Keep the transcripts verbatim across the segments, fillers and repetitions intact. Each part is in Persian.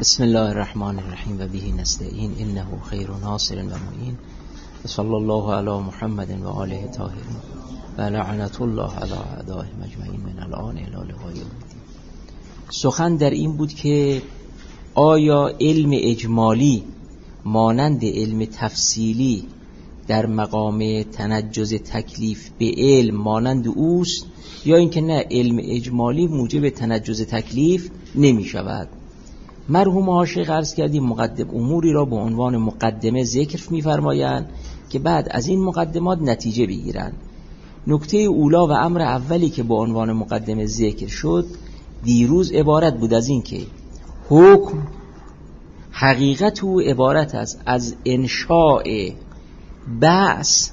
بسم الله الرحمن الرحیم و به نستعین انه خیر ناصر و معین و صلی الله علی محمد و آله طاهرین و لعنت الله علی اعدائهم اجمعین من الان الی لقاء یوم الدین. سخن در این بود که آیا علم اجمالی مانند علم تفصیلی در مقام تنجز تکلیف به علم مانند اوست، یا اینکه نه، علم اجمالی موجب تنجز تکلیف نمی شود. مرحوم عاشق عرض کردیم مقدم اموری را به عنوان مقدمه ذکر می‌فرمایند که بعد از این مقدمات نتیجه بگیرند. نکته اولا و امر اولی که به عنوان مقدمه ذکر شد دیروز عبارت بود از این که حکم حقیقت او عبارت است از انشاء بحث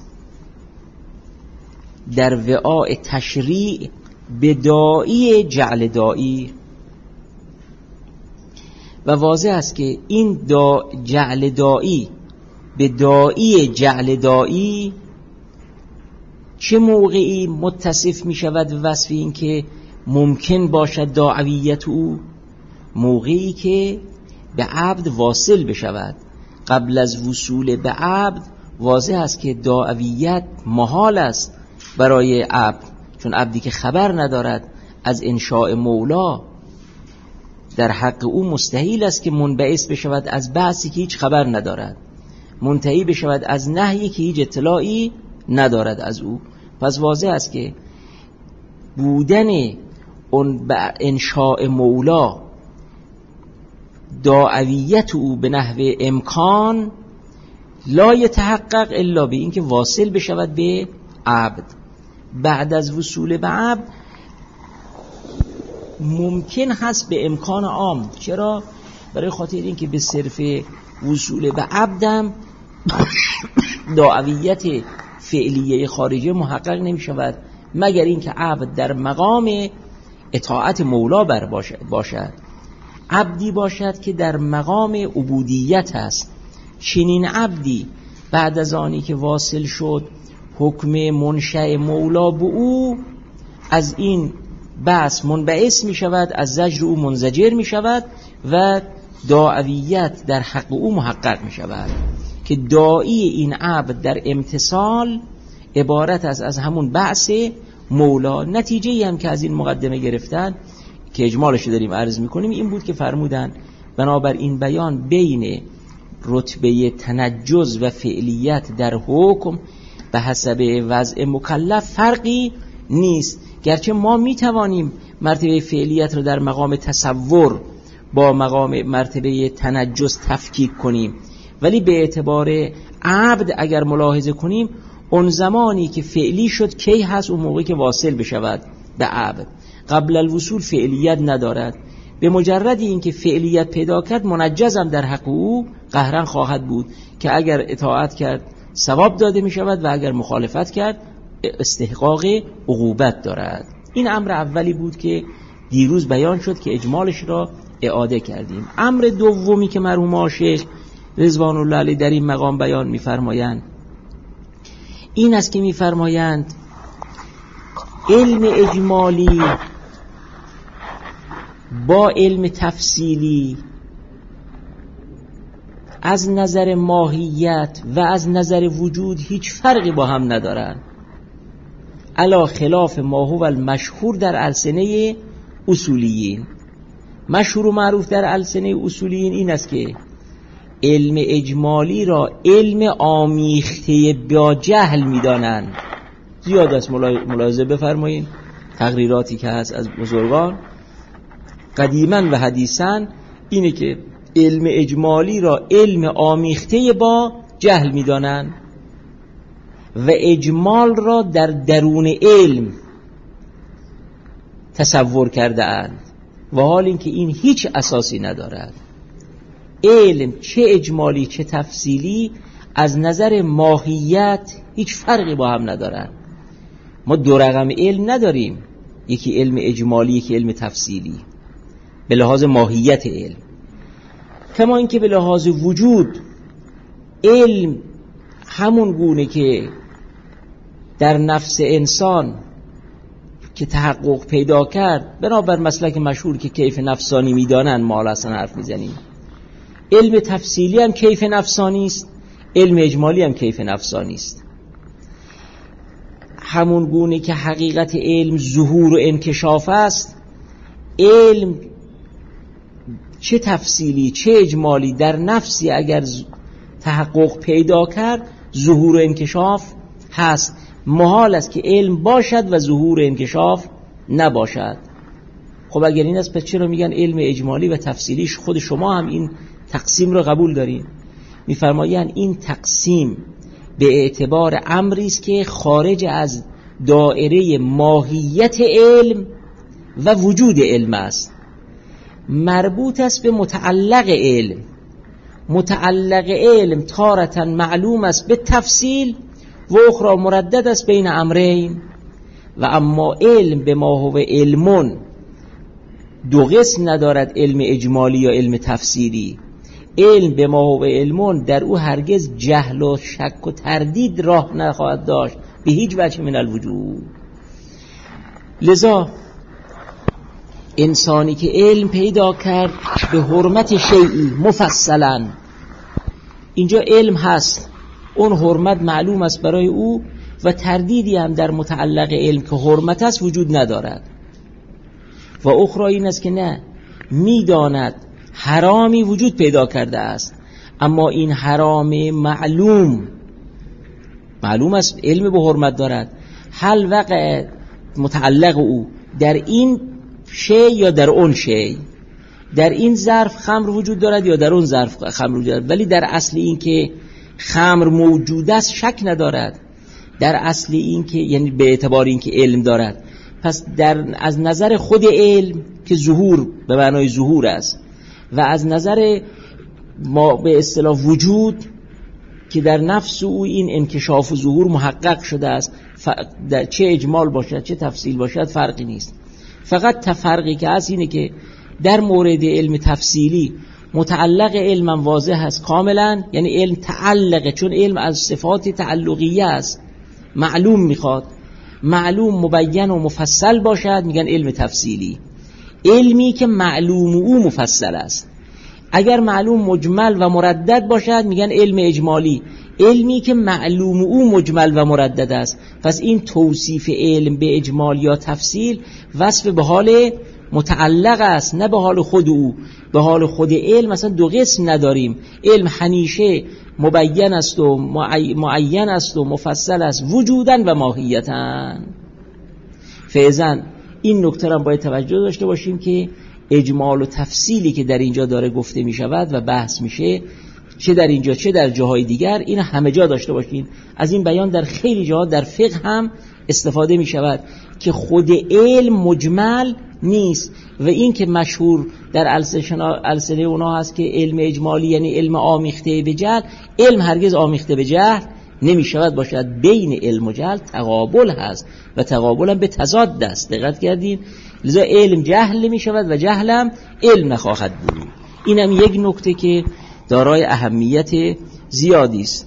در وعاء تشریع به داعی جعل داعی، و واضح است که این دا جعل داعی به داعی جعل داعی چه موقعی متصف می شود وصف این که ممکن باشد داعویت او؟ موقعی که به عبد واصل بشود. قبل از وصول به عبد واضح است که داعویت محال است برای عبد، چون عبدی که خبر ندارد از انشاء مولا در حق او مستحیل است که منبعث بشود از بعثی که هیچ خبر ندارد، منتهی بشود از نهی که هیچ اطلاعی ندارد از او. پس واضح است که بودن اون انشاء مولا داعویت او به نحو امکان لا یتحقق الا به این که واصل بشود به عبد. بعد از وصول به عبد ممکن هست به امکان عام. چرا؟ برای خاطر این که به صرف وصول به عبدم داعویت فعلیه خارجه محقق نمی شود مگر این که عبد در مقام اطاعت مولا بر باشد، عبدی باشد که در مقام عبودیت است. چنین عبدی بعد از آنی که واصل شد حکم منشأ مولا به او از این بس منبعث می شود، از زجر او منزجر می شود و داعویت در حق او محقق می شود که داعی این عبد در امتصال عبارت است از همون بعث مولا. نتیجه هم که از این مقدمه گرفتن که اجمالش داریم عرض می کنیم این بود که فرمودن بنابر این بیان بین رتبه تنجز و فعلیت در حکم به حسب وضع مکلف فرقی نیست، گرچه ما می توانیم مرتبه فعلیت رو در مقام تصور با مقام مرتبه تنجز تفکیک کنیم، ولی به اعتبار عبد اگر ملاحظه کنیم اون زمانی که فعلی شد کی هست؟ اون موقعی که واصل بشود به عبد. قبل الوصول فعلیت ندارد. به مجرد این که فعلیت پیدا کرد منجزم در حق او قهرن خواهد بود که اگر اطاعت کرد ثواب داده می شود و اگر مخالفت کرد استحقاق عقوبت دارد. این امر اولی بود که دیروز بیان شد که اجمالش را اعاده کردیم. امر دومی که مرحوم عاشق رضوان الله علیه در این مقام بیان می‌فرمایند این است که می‌فرمایند علم اجمالی با علم تفصیلی از نظر ماهیت و از نظر وجود هیچ فرقی با هم ندارند، علا خلاف ما هو المشهور در السنه اصولیین. مشهور و معروف در السنه اصولیین این است که علم اجمالی را علم آمیخته با جهل می‌دانند. زیاد است ملاحظه بفرمایید تقریراتی که هست از بزرگان قدیما و حدیثا اینه که علم اجمالی را علم آمیخته با جهل می‌دانند و اجمال را در درون علم تصور کرده اند، و حال این که این هیچ اساسی ندارد. علم چه اجمالی چه تفصیلی از نظر ماهیت هیچ فرقی با هم ندارند. ما دو رقم علم نداریم، یکی علم اجمالی یکی علم تفصیلی به لحاظ ماهیت علم، کما اینکه به لحاظ وجود علم همون گونه که در نفس انسان که تحقق پیدا کرد بنابر مسلک مشهور که کیف نفسانی میدانن ما اصلا حرف میزنیم، علم تفصیلی هم کیف نفسانی است، علم اجمالی هم کیف نفسانی است. همون گونه که حقیقت علم ظهور و انکشاف است، علم چه تفصیلی چه اجمالی در نفسی اگر تحقق پیدا کرد ظهور و انکشاف هست. محال است که علم باشد و ظهور و انکشاف نباشد. خب اگر این است پس چرا میگن علم اجمالی و تفصیلیش؟ خود شما هم این تقسیم رو قبول دارین. میفرمایند این تقسیم به اعتبار امری است که خارج از دائره ماهیت علم و وجود علم است، مربوط است به متعلق علم. متعلق علم تارة معلوم است به تفصیل و اخرى مردد است بین امرین. و اما علم به ما هو علمون دو قسم ندارد، علم اجمالی یا علم تفصیلی. علم به ما هو علمون در او هرگز جهل و شک و تردید راه نخواهد داشت به هیچ وجه من الوجود. لذا انسانی که علم پیدا کرد به حرمت شیئی مفصلا، اینجا علم هست، اون حرمت معلوم است برای او و تردیدی هم در متعلق علم که حرمت است وجود ندارد. و اخرى این است که نه، میداند حرامی وجود پیدا کرده است، اما این حرام معلوم معلوم است علم به حرمت دارد، هل وقع متعلق او در این شی یا در اون شی، در این ظرف خمر وجود دارد یا در اون ظرف خمر وجود دارد، ولی در اصل این که خمر موجود است شک ندارد، در اصل این که یعنی به اعتبار این که علم دارد. پس در از نظر خود علم که ظهور به معنای ظهور است و از نظر ما به اصطلاح وجود که در نفس او این انکشاف و ظهور محقق شده است، در چه اجمال باشد چه تفصیل باشد فرقی نیست. فقط تفرقی که هست اینه که در مورد علم تفصیلی متعلق علم واضح است کاملا، یعنی علم تعلقه، چون علم از صفات تعلقیه است، معلوم میخواد، معلوم مبین و مفصل باشد میگن علم تفصیلی. علمی که معلوم او مفصل است، اگر معلوم مجمل و مردد باشد میگن علم اجمالی. علمی که معلوم او مجمل و مردد است، پس این توصیف علم به اجمال یا تفصیل وصف به حال متعلق است نه به حال خود او. به حال خود علم مثلا دو قسم نداریم، علم همیشه مبین است و معین است و مفصل است وجوداً و ماهیتاً. فعضاً این نکته را باید توجه داشته باشیم که اجمال و تفصیلی که در اینجا داره گفته می شود و بحث میشه، چه در اینجا چه در جاهای دیگر، این همه جا داشته باشین. از این بیان در خیلی جاها در فقه هم استفاده می شود که خود علم مجمل نیست و این که مشهور در السنه اونا هست که علم اجمالی یعنی علم آمیخته به جهل. علم هرگز آمیخته به جهل نمی شود باشد، بین علم و جهل تقابل هست و تقابل هم به تضاد است. دقت کردین؟ لذا علم جهل نمی شود و جهل هم علم نخواهد بود. این هم یک نکته که دارای اهمیت زیادی است.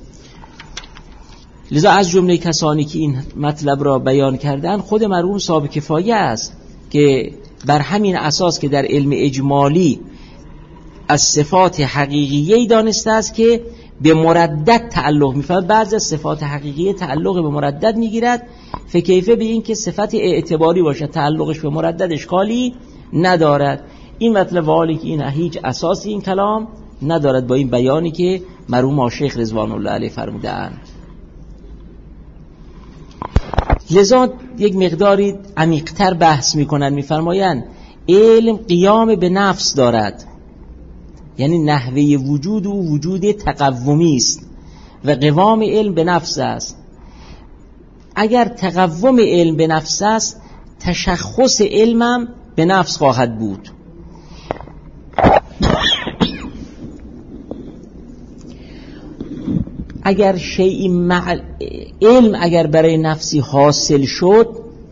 لذا از جمله کسانی که این مطلب را بیان کردن خود مرحوم صاحب کفایه است که بر همین اساس که در علم اجمالی از صفات حقیقیه دانسته است که به مردد تعلق می‌فرماید. بعضی از صفات حقیقیه تعلق به مردد میگیرد، فکیفه به این که صفت اعتباری باشد تعلقش به مردد اشکالی ندارد. این مطلب والی که این هیچ اساسی این کلام ندارد با این بیانی که مرحوم شیخ رضوان الله علیه فرمودند. لذا یک مقداری عمیق‌تر بحث میکنند، میفرمایند علم قیام به نفس دارد، یعنی نحوه وجود او وجود تقومی است و قوام علم به نفس است. اگر تقوم علم به نفس است تشخص علمم به نفس خواهد بود. اگر شیء مع... علم اگر برای نفسی حاصل شد،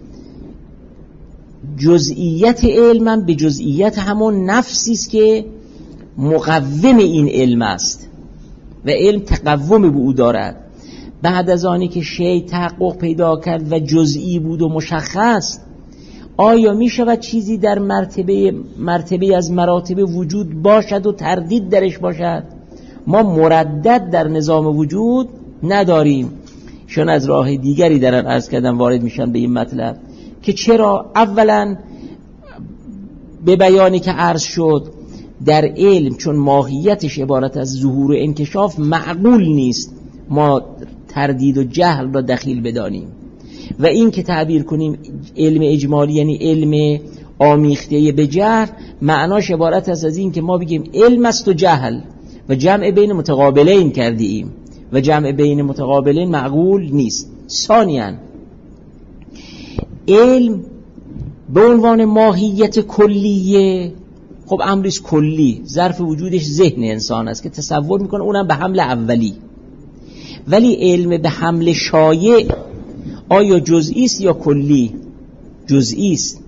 جزئیت علمم به جزئیت همون نفسی است که مقوم این علم است و علم تقوم به او دارد. بعد از آنی که شیء تحقق پیدا کرد و جزئی بود و مشخص، آیا می شود چیزی در مرتبه مرتبه از مراتب وجود باشد و تردید درش باشد؟ ما مردد در نظام وجود نداریم. شون از راه دیگری درن عرض کردم وارد میشن به این مطلب که چرا. اولا به بیانی که عرض شد در علم چون ماهیتش عبارت از ظهور و انکشاف معقول نیست ما تردید و جهل را دخیل بدانیم و این که تعبیر کنیم علم اجمالی یعنی علم آمیخته به جهل معناش عبارت است از این که ما بگیم علم است و جهل و جمع بین متقابلین کردیم و جمع بین متقابلین معقول نیست. ثانیاً علم به عنوان ماهیت کلیه، خب امریست کلی، ظرف وجودش ذهن انسان است که تصور میکنه اونم به حمل اولی. ولی علم به حمل شایع آیا جزئی است یا کلی؟ جزئی است.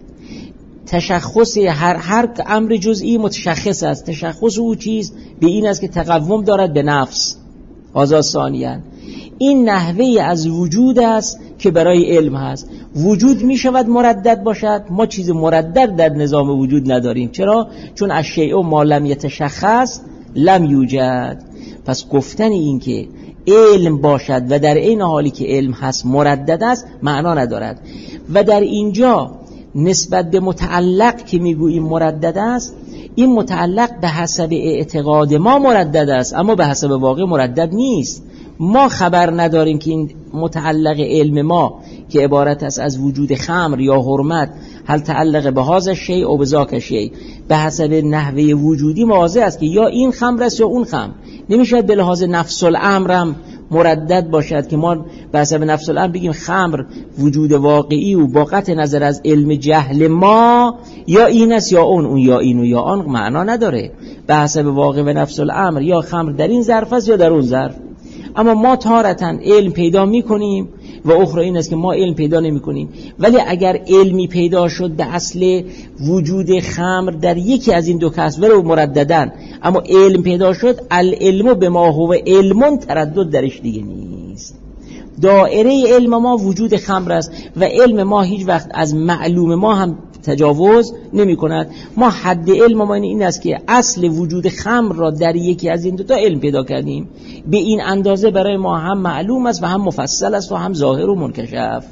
تشخص هر هر امر جزئی متشخص است. تشخص او چیز به این است که تقوم دارد به نفس. آزاد ثانیاً این نحوه از وجود است که برای علم هست. وجود می شود مردد باشد، ما چیز مردد در نظام وجود نداریم. چرا؟ چون الشیء ما لم یتشخص لم یوجد. پس گفتن این که علم باشد و در این حالی که علم هست مردد است معنا ندارد. و در اینجا نسبت به متعلق که میگوییم مردد است، این متعلق به حسب اعتقاد ما مردد است اما به حسب واقع مردد نیست. ما خبر نداریم که این متعلق علم ما که عبارت است از وجود خمر یا حرمت هل تعلق به هذا شیء او بذاک شیء به حسب نحوه وجودی واضح است که یا این خمر است یا اون خمر. نمیشه به لحاظ نفس الامرم مردد باشد که ما به حسب نفس الامر بگیم خمر وجود واقعی و با قطع نظر از علم جهل ما یا این است یا اون، اون یا این و یا آن معنا نداره. به حسب واقع و نفس الامر یا خمر در این ظرف است یا در اون ظرف. اما ما تارتاً علم پیدا میکنیم و اخرى این است که ما علم پیدا نمی کنیم. ولی اگر علمی پیدا شد به اصل وجود خمر در یکی از این دو کسب ولو مرددن، اما علم پیدا شد، العلم به ما هو علم تردد درش دیگه نیست. دائره علم ما وجود خمر است و علم ما هیچ وقت از معلوم ما هم تجاوز نمی کند. ما حد علم ما این است که اصل وجود خمر را در یکی از این دو تا علم پیدا کردیم. به این اندازه برای ما هم معلوم است و هم مفصل است و هم ظاهر و منکشف.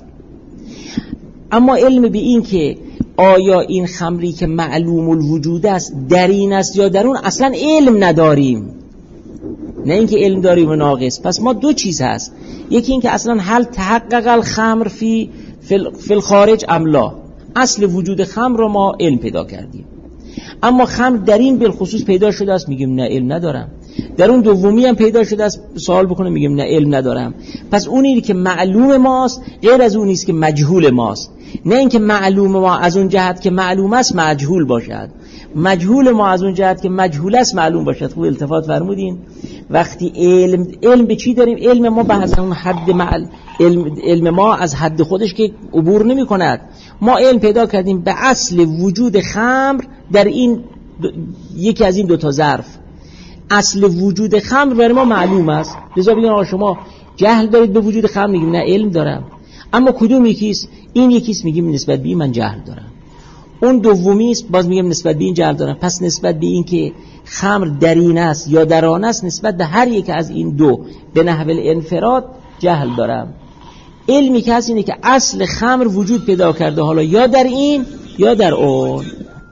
اما علم به این که آیا این خمری که معلوم الوجود است در این است یا در اون اصلا علم نداریم. نه اینکه علم داریم و ناقص. پس ما دو چیز هست. یکی این که اصلا هل تحقق الخمر فی فی الخارج ام لا، اصل وجود خمر رو ما علم پیدا کردیم. اما خمر در این بالخصوص پیدا شده است، میگیم نه علم ندارم. در اون دومی هم پیدا شده است، سوال بکنم میگیم نه علم ندارم. پس اونی که معلوم ماست غیر از اونی است که مجهول ماست. نه اینکه معلوم ما از اون جهت که معلوم است مجهول باشد، مجهول ما از اون جهت که مجهول است معلوم باشد. خوب التفات فرمودین. وقتی علم علم به چی داریم؟ علم ما به از اون حد معل... علم... علم ما از حد خودش که عبور نمی کند. ما علم پیدا کردیم به اصل وجود خمر در این دو... یکی از این دو تا ظرف. اصل وجود خمر برای ما معلوم است. لذا بگیم آقا شما جهل دارید به وجود خمر، میگیم نه علم دارم. اما کدوم یکیست؟ این یکیست میگیم نسبت به این من جهل دارم. اون دومی است باز میگم نسبت به این جهل دارم. پس نسبت به این که خمر در این است یا در آن است نسبت به هر یک از این دو به نحو الانفراد جهل دارم. علمی که هست اینه که اصل خمر وجود پیدا کرده حالا یا در این یا در اون.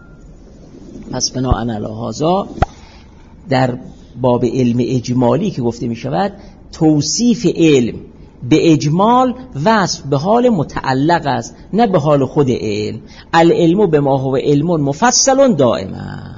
پس بناء علی هذا در باب علم اجمالی که گفته می شود توصیف علم به اجمال وصف به حال متعلق است نه به حال خود علم. العلم به ما هو علم مفصل دائما.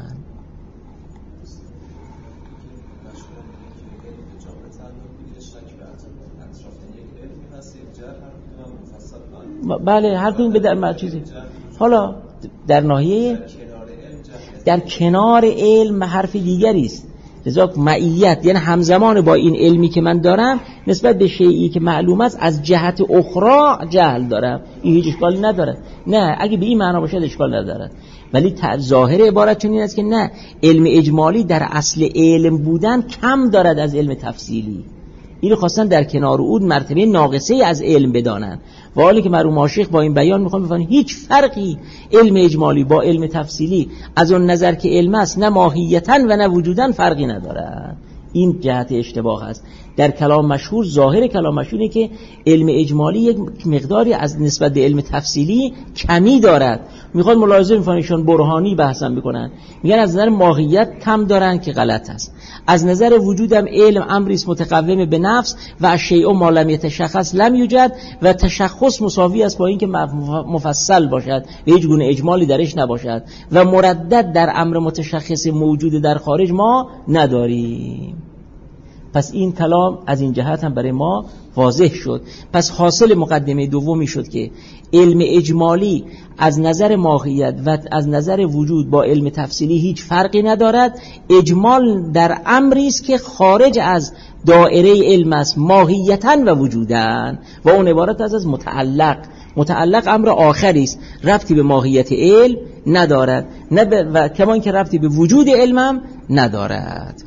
بله هر کدوم به در چیزی. حالا در ناحیه در کنار علم حرف دیگری است. لذا معیت یعنی همزمان با این علمی که من دارم نسبت به شیئی که معلوم است از جهت اخرى جهل دارم. این هیچ اشکالی نداره. نه اگه به این معنا باشه اشکال نداره. ولی ظاهر عبارت چون این است که نه، علم اجمالی در اصل علم بودن کم دارد از علم تفصیلی. اینو خواستن در کنار اون مرتبه ناقصه از علم بدانن. و حالی که مرحوم عاشق با این بیان میخوام بفهمن هیچ فرقی علم اجمالی با علم تفصیلی از اون نظر که علم است نه ماهیتاً و نه وجوداً فرقی نداره. این جهت اشتباه است. در کلام مشهور، ظاهر کلام مشهوره که علم اجمالی یک مقداری از نسبت به علم تفصیلی کمی دارد. میخواد ملاحظه می‌فرمایشون برهانی بحثا میکنن، میگن از نظر ماهیت کم دارن که غلط است. از نظر وجودم علم امری است متقوم به نفس و شیء ما لم یتشخص لم یوجد و تشخص مساوی است با اینکه مفصل باشد و هیچ گونه اجمالی درش نباشد و مردد در امر متشخص موجود در خارج ما نداریم. پس این کلام از این جهت هم برای ما واضح شد. پس حاصل مقدمه دومی شد که علم اجمالی از نظر ماهیت و از نظر وجود با علم تفصیلی هیچ فرقی ندارد. اجمال در امری است که خارج از دائره علم است، ماهیتاً و وجوداً، و اون عبارت از از متعلق. متعلق امر آخری است، ربطی به ماهیت علم ندارد، نه ب... و کمان که ربطی به وجود علمم ندارد.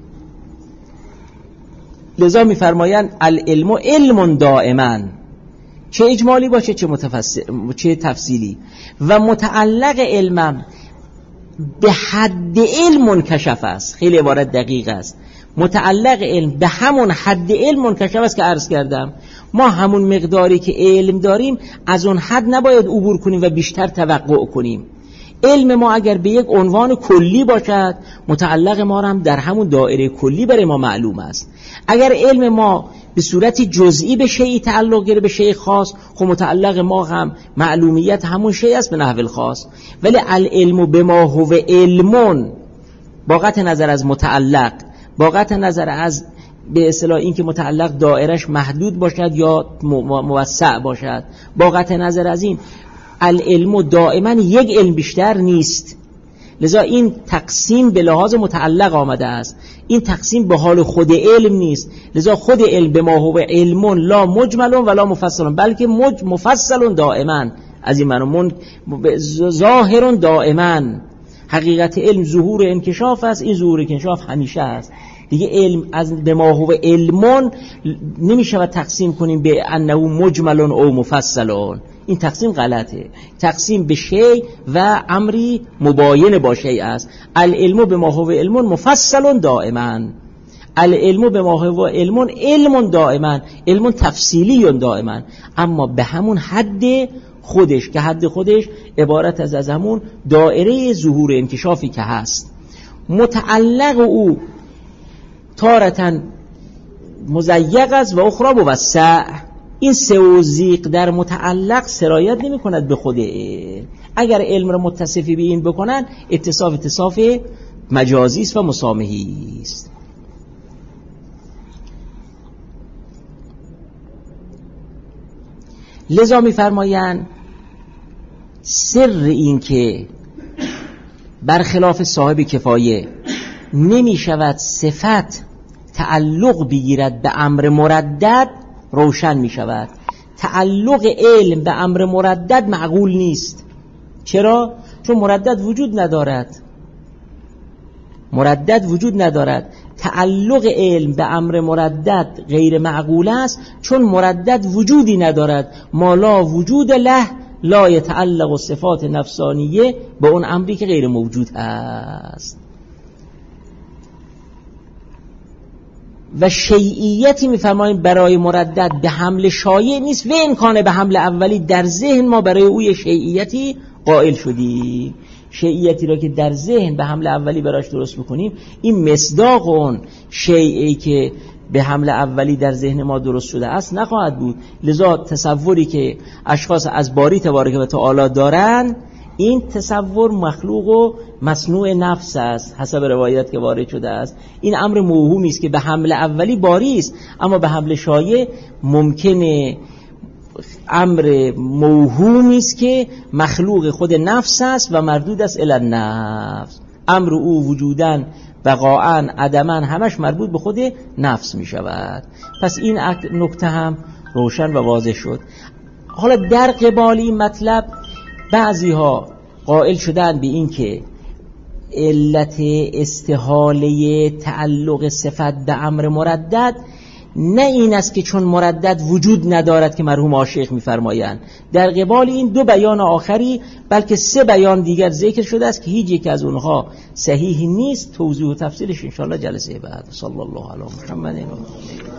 لذا می‌فرمایند العلم علم دائما، چه اجمالی باشه چه متفصل چه تفصیلی، و متعلق علمم به حد علم منکشف است. خیلی عبارت دقیق است. متعلق علم به همون حد علم منکشف است که عرض کردم. ما همون مقداری که علم داریم از اون حد نباید عبور کنیم و بیشتر توقع کنیم. علم ما اگر به یک عنوان کلی باشد، متعلق ما هم در همون دایره کلی برای ما معلوم است. اگر علم ما به صورت جزئی به شیء تعلق گیره، به شیء خاص، خب متعلق ما هم معلومیت همون شیء است به نحو الخاص. ولی العلم بما هو علم، با قطع نظر از متعلق، با قطع نظر از به اصطلاح این که متعلق دایرش محدود باشد یا موسع باشد، با قطع نظر از این، العلم دائما یک علم بیشتر نیست. لذا این تقسیم به لحاظ متعلق آمده است، این تقسیم به حال خود علم نیست. لذا خود علم به ما هو علم لا مجمل ولا مفصل، بلکه مج مفصل دائما، از این معنی ظاهر دائما. حقیقت علم ظهور انکشاف است، این ظهور انکشاف همیشه است. دیگه علم از به ما هو علم نمیشه تقسیم کنیم به انه مجمل او مفصل. این تقسیم غلطه. تقسیم به شیء و امری مباین با شیء است. العلم به ما هو علم مفصل دائما، العلم به ما هو علم علم دائما، علم تفصیلی دائما، اما به همون حد خودش، که حد خودش عبارت از از همون دائره ظهور انکشافی که هست. متعلق او تارتن مضیق است و اخرى موسع. این سوزیق در متعلق سرایت نمی کند به خود علم. اگر علم را متصفی به این بکنن، اتصاف اتصاف مجازی است و مسامحی است. لذا می فرمایند سر این که برخلاف صاحب کفایه نمی شود صفت تعلق بگیرد به امر مردد، روشن می شود. تعلق علم به امر مردد معقول نیست. چرا؟ چون مردد وجود ندارد. مردد وجود ندارد. تعلق علم به امر مردد غیر معقول است، چون مردد وجودی ندارد. ما لا وجود له لا یتعلق صفات نفسانیه با اون امری که غیر موجود است. و شیعیتی میفرماییم برای مردد به حمل شایع نیست و امکانه به حمل اولی در ذهن ما برای اوی شیعیتی قائل شدیم. شیعیتی را که در ذهن به حمل اولی براش درست بکنیم، این مصداق اون شیعی که به حمل اولی در ذهن ما درست شده است نخواهد بود. لذا تصوری که اشخاص از باری تبارک و تعالی دارن، این تصور مخلوق و مصنوع نفس است حسب روایت که وارد شده است. این امر موهومی است که به حمل اولی باری است، اما به حمل شایع ممکنه امر موهومی است که مخلوق خود نفس است و مردود است الی النفس. امر او وجوداً بقاءً عدماً همش مربوط به خود نفس می شود. پس این نکته هم روشن و واضح شد. حالا در قبال این مطلب بعضی ها قائل شدن به این که علت استحاله تعلق صفت به امر مردد نه این است که چون مردد وجود ندارد که مرحوم آشیخ می‌فرمایند. در قبال این دو بیان آخری بلکه سه بیان دیگر ذکر شده است که هیچ یک از اونها صحیح نیست. توضیح و تفصیلش ان شاء الله جلسه بعد. صلی الله علی محمد.